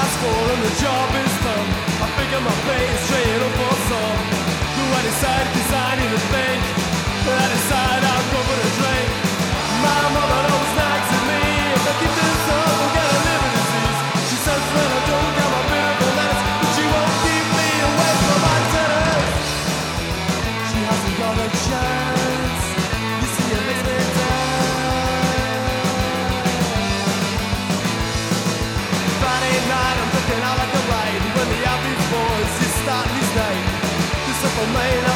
school and the job is done. I figure my pay is straight up for some. Do I decide, cause I need to think. I decide I'll go for a drink. My mother always nags at me. If I keep this up, I'm gonna live in disease. She says that I don't got my bit of a last, but she won't keep me away from my tennis. She hasn't got a chance. You see, it makes me dance. Friday night, I'm looking out like a ride. When the Albies boys, you start his night. This up on main